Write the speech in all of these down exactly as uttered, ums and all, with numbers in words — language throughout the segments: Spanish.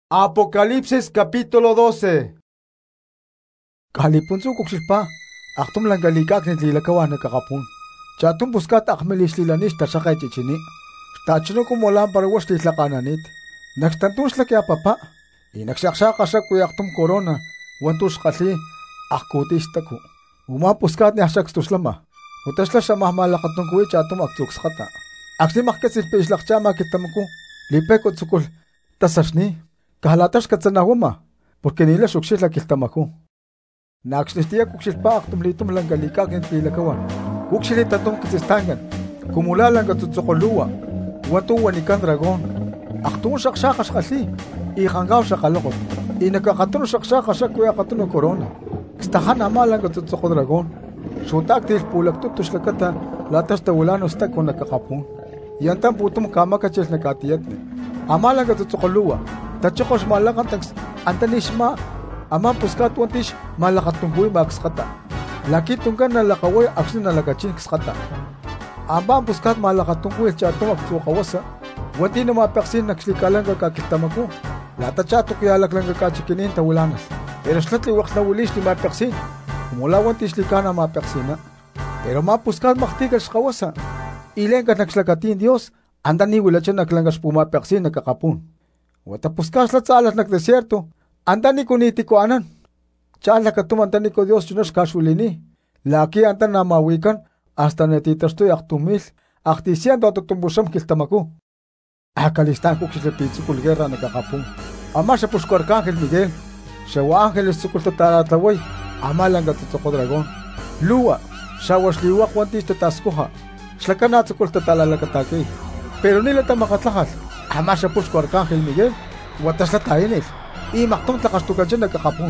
Apocalipsis capítulo doce. Kalipunso kuxilpa, aktum langalikak nitlilakawa nakakapun. Chatum buskat akmelislilanis tasakay chichini. Tachino kumolan para was titlakananit. Nagstantus laki apapa. Inaksaksakas kuy aktum corona. Wantus kali akutistaku. Uma puskat ni asakstus lama. Utasla sa mahmalakatong kuy chatum aktukskata. Aksimakkat silpislakchama kitamaku. Lipekot sukul. Tasasni. Kahalatas katsanawama, porque nila suksis la kiltamaku. Naxlistia kuxilpa aktum litum langalikak entlilakawan. Kuxilitatum kitzistangan. Kumulalan katutsokolua. Wantu wanikan dragon. Aktum saksakas kasi. Ikangaw sa kalokot. Inakakatun saksakas sa kuya katun corona. Kistahan amalan katutsoko dragon. Sutak til pulak tutus lakata latas tawulanos ta kung nakakapun. Yantan putum kama kachil nakatiyat. Amalan katutsokolua. Tachokos malakan tags antanisma ama puskat wantish malakatungguy magskata. Laki tungkan na lakaway aksin na lakachin kskata. Amba puskat malakatungguy chatong aksukawasa. Wanti na mapaksin nakslikalan kakakitamaku. Lata chatok yalak lang kakachikinin tawulanas. Pero slatli waks na wulis ni mapaksin. Kumula wantish likana mapaksina. Pero mapuskat maktigas kawasa. Ilen ka nakslakatin Dios. Andan ni wala siya naklangas pumapaksin nakakapun. Watapuskas lat sa alas nagdesierto, andan ni kuniti ko anan. Chala katumanta ni ko Dios yunos kasulini. Laki antan na mawikan, hasta netitastoy aktumil, aktisiyan do tutumbusam kiltamaku. Akalistan ko kisipitsi kulgera nakakapung. Ama sa pusko Arcángel Miguel, sa wa ángeles sukul tatalataway, ama lang gatutsoko dragon. Lua, sa wasliwa kwantis tataskuha, slakanat sukul tatalalakatakay. Pero nila tamakatlakal. Ama sa pusko Arcángel Miguel, watas la tainil, i maktong takastukan dyan nagkakapun.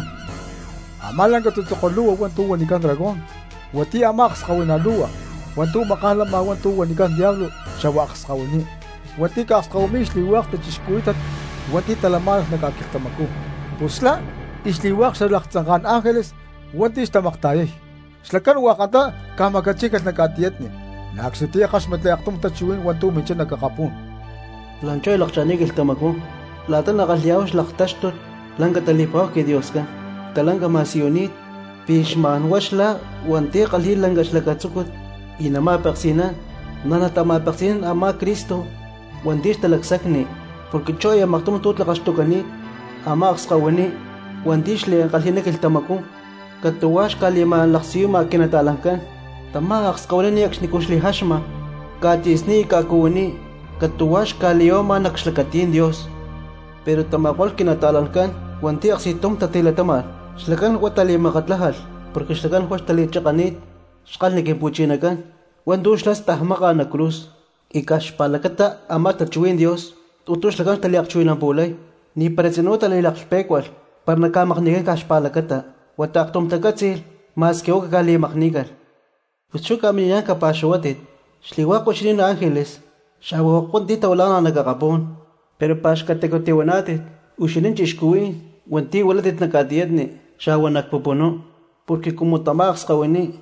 Ama lang katutsokoluwa wantu wanikan dragon, wati amaks kawinaluwa, wantu makalama wantu wanikan diablo, siya waks kawini. Wati kaks kawmis liwak ta chiskuitat, wati talamas nagkakirtamaku. Pusla, isliwak sa laktsangan ángeles, wanti istamaktayay. Slakan wakata, kamagachikat nagkatiyat ni. Naksitiyakas matlayaktum tachuin wantu mincha nagkakapun. Lanchoy lakchanik iltamaku, latan nakaliaos laktashtot, langa talipaw ke Dios ka, talanga masionit, pishman washla, wanti kalhi langa shlakatsukot, inamapaksinan, nanatamapaksinan ama Kristo, wanti talagsakni, porque choy amaktum tut lakastukanit, ama akskawani, wanti shle ang kalhinak iltamaku, katuwash kalimaan laksiyo makinatalankan, tama akskawani aksnikushli hashma, katisni kakuwani, katuwash kalioma nakslakatin Dios. Pero tamakwal kinatalankan, wanti aksitum tatilatamar, slakan watali makatlahal, porque slakan huas talichakanit, skal nikipuchinakan, wandush las tahmaka na cruz, ikash palakata ama tachuin Dios, utus slakan taliakchuin ang pulay, ni parecino talilakspekwal, par nakamaknigan kash palakata, wataktum tagatsil, mas keo kakalimaknigal. Pucho kami niyan kapasyawatit, sliwako sinin na ángeles, Shawo kundi tawala na nagakapon. Pero pas katekotiwa natin, usinin chishkuin, wanti walatit nakadiyadni, shawa nagpupuno. Porque kumutamax kawini,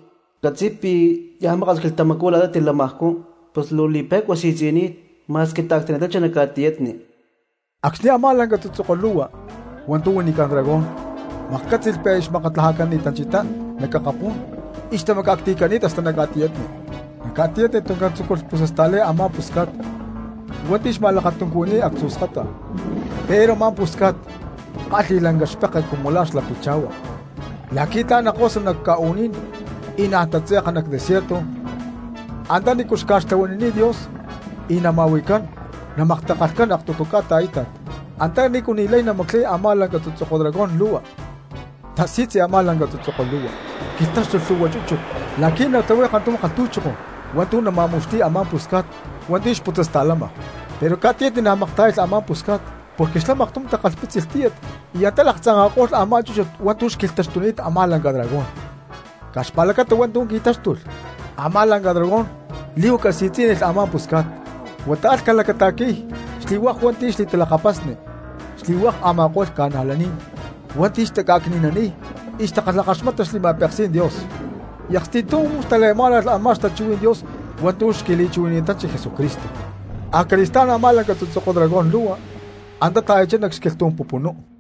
katsipi yamakas kiltamakula dati lamahko, pues lulipek wasitsinit, mas kitaktinatacha nakadiyadni. Aksni amalang katutsokoluwa, wantu wanikan dragon, makatsilpesh makatlahakan ni tanchita, nagkakapon, ista magaktikanit hasta nakadiyadni. Nakatiyat itong katsukol pusastale ama puskat. Wantish malakatong kuni aksuskata. Pero man puskat, kalilang gaspek ay kumulas la pichawa. Lakita na ko sa nagkaunin, inatatsya ka nagdesierto. Anda ni kuskastawan ni Dios, inamawikan, na maktakalkan aktutukata itat. Anta ni kunilay na maglay amalang katutsoko dragon luwa. Tasit si amalang katutsoko luwa. Kitas tulsuwa chuchuk. Laki na tawe kantung katutsoko. Wantu na mamusti amang puskat, wantu isputas talama. Pero katiyat dinamaktay sa amang puskat, porque sila maktum takalpit siltiyat, iyata laktsang akos ama chuchot, wantu skiltas tunit amalang ka dragon. Kaspalakat wantu kitas tul, amalang ka dragon, liw kasitsin sa amang puskat. Wataat kalakataki, sliwak wanti sli talakapasni, sliwak amakos kanalanin, wanti istakakninani, istakalakasmatas lima persin Dios. Yaxtitum talemalas amas tachuin Dios, wantush kilichuin tachi Jesucristo. A Cristana malang katutsoko dragon luwa, Anda tayo dyan nagskeltong pupuno.